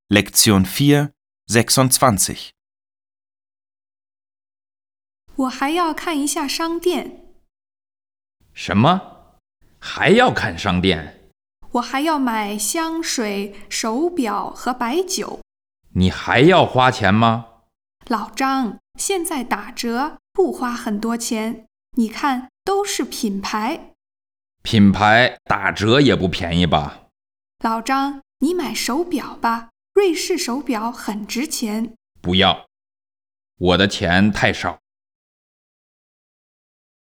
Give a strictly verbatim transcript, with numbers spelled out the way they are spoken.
Lektion vier, sechsundzwanzig. 我还要看一下商店。 什么？还要看商店？ 我还要买香水、手表和白酒。 你还要花钱吗？ 老张，现在打折，不花很多钱。你看，都是品牌。 品牌打折也不便宜吧？ 老张，你买手表吧，瑞士手表很值钱。 不要，我的钱太少。